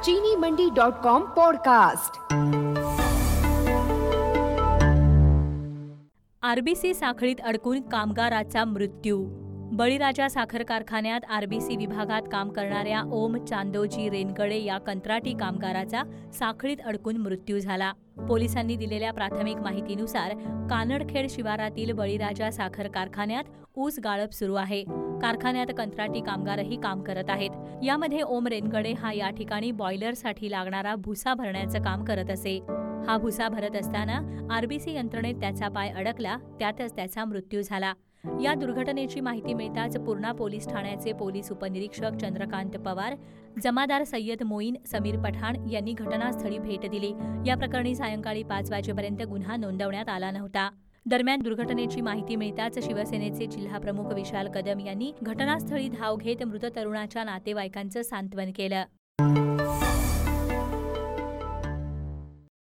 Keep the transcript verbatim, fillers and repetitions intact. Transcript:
चीनी Mandi dot com podcast. RBC साखळीत अडकून कामगाराचा मृत्यू। बळीराजा साखर कारखान्यात आरबीसी विभागात काम करणाऱ्या ओम चांदोजी रेनगडे या कंत्राटी कामगाराचा साखळीत अडकून मृत्यू झाला। पोलिसांनी दिलेल्या प्राथमिक माहितीनुसार कानडखेड शिवारातील बळीराजा साखर कारखान्यात ऊस गाळप सुरू आहे। कारखान्यात कंत्राटी कामगारही काम करत आहेत। यामध्ये ओम रेनगडे हा या ठिकाणी बॉयलरसाठी लागणारा भुसा भरण्याचं काम करत असे। हा भुसा भरत असताना आरबीसी यंत्रणेत त्याचा पाय अडकला, त्यातच त्याचा मृत्यू झाला। या दुर्घटनेची माहिती मिळताच पूर्णा पोलीस ठाण्याचे पोलीस उपनिरीक्षक चंद्रकांत पवार, जमादार सय्यद मोईन, समीर पठाण यांनी घटनास्थळी भेट दिली। या प्रकरणी सायंकाळी पाच वाजेपर्यंत गुन्हा नोंदवण्यात आला नव्हता। दरम्यान दुर्घटनेची माहिती मिळताच शिवसेनेचे जिल्हाप्रमुख विशाल कदम यांनी घटनास्थळी धाव घेत मृत तरुणाच्या नातेवाईकांचं सांत्वन केलं।